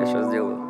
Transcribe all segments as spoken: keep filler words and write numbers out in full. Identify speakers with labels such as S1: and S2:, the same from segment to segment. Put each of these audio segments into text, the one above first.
S1: сейчас сделаю.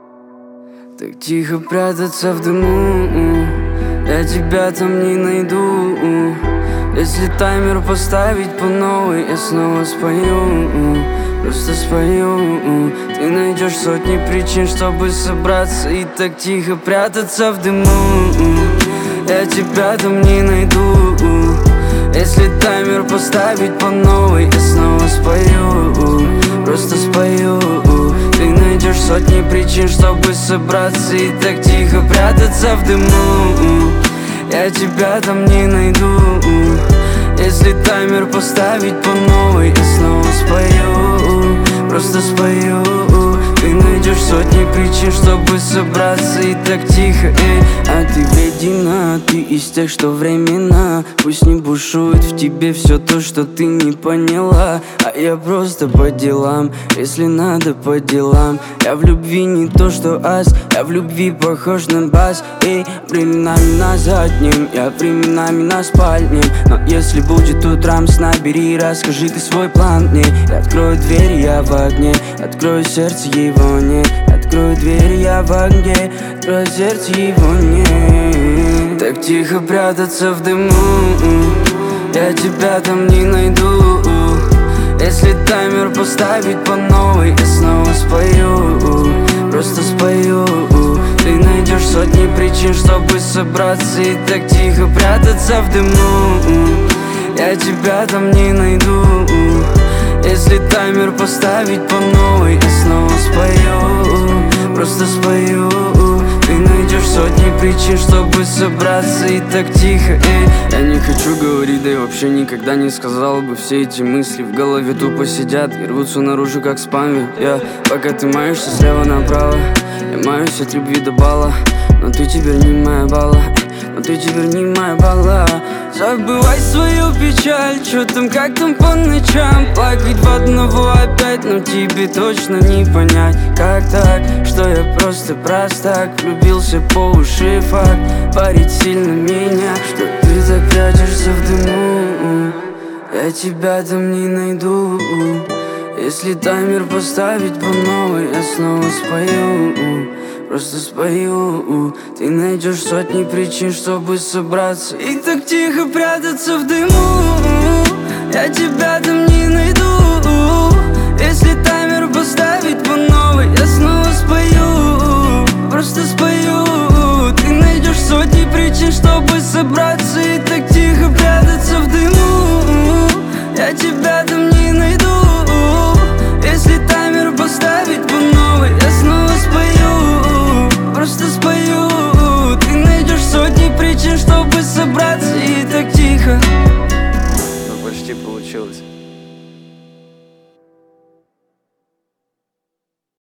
S2: Так тихо прятаться в дыму, я тебя там не найду. Если таймер поставить по новой, я снова спою, просто спою. Ты найдешь сотни причин, чтобы собраться и так тихо прятаться в дыму. Я тебя там не найду. Если таймер поставить по новой, я снова спою, просто спою. Ты найдешь сотни причин, чтобы собраться и так тихо прятаться в дыму. Я тебя там не найду. Если таймер поставить по новой, я снова спою, просто спою. Ты найдешь сотни причин, чтобы собраться и так тихо, эй. А ты вредина, ты из тех, что временно. Пусть не бушует в тебе все то, что ты не поняла. А я просто по делам, если надо по делам. Я в любви не то, что ас, я в любви похож на бас. Эй, временами на заднем, я временами на спальне. Но если будет утром, набери, расскажи ты свой план мне. Я открою дверь, я в огне, открою сердце, его нет. Открою дверь, я в огне, открою сердце, его нет. Так тихо прятаться в дыму, я тебя там не найду. Если таймер поставить по новой, я снова спою, просто спою. Ты найдешь сотни причин, чтобы собраться и так тихо прятаться в дыму. Я тебя там не найду. Если таймер поставить по новой, я снова спою, просто спою. Ты найдешь сотни причин, чтобы собраться и так тихо, эй. Я не хочу говорить, да и вообще никогда не сказал бы. Все эти мысли в голове тупо сидят и рвутся наружу, как спам. Я, пока ты маешься слева направо, я маюсь от любви до бала. Но ты теперь не моя бала, но ты теперь не моя бала. Забывай свою печаль, чё там, как там по ночам. Плакать в одного опять, но тебе точно не понять. Как так, что я просто простак, влюбился по уши, факт. Парить сильно меня, что ты так прячешься в дыму. Я тебя там не найду. Если таймер поставить по новой, я снова спою, просто спою. Ты найдешь сотни причин, чтобы собраться и так тихо прятаться в дыму. Я тебя там не найду. Если таймер поставить по новой, я снова спою, просто спою. Ты найдешь сотни причин, чтобы собраться и так тихо прятаться в дыму. Я тебя там не найду. Если таймер поставить по новой, я снова спою, просто спою. Ты найдешь сотни причин, чтобы собраться и так тихо.
S1: Ну, почти получилось.